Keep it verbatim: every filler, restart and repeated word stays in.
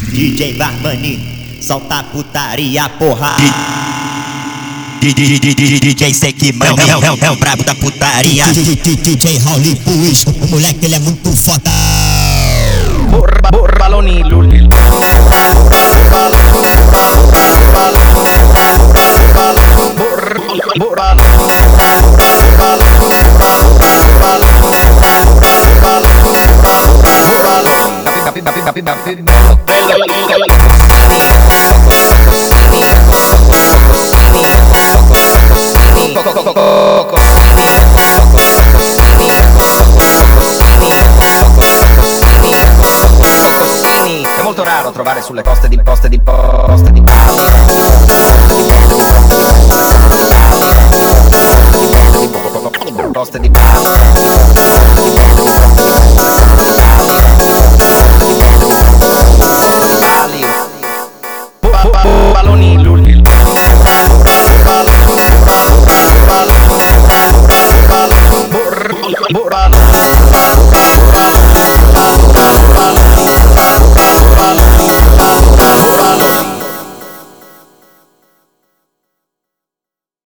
D J Barmani, solta a putaria, porra. D J Sekimani é, é, é o brabo da putaria. D J Raul Puig, o moleque ele é muito foda. Borra, borraloni, lulli. È molto raro trovare sulle coste di poste di poste di poste di balloni lulli. Borra, borra,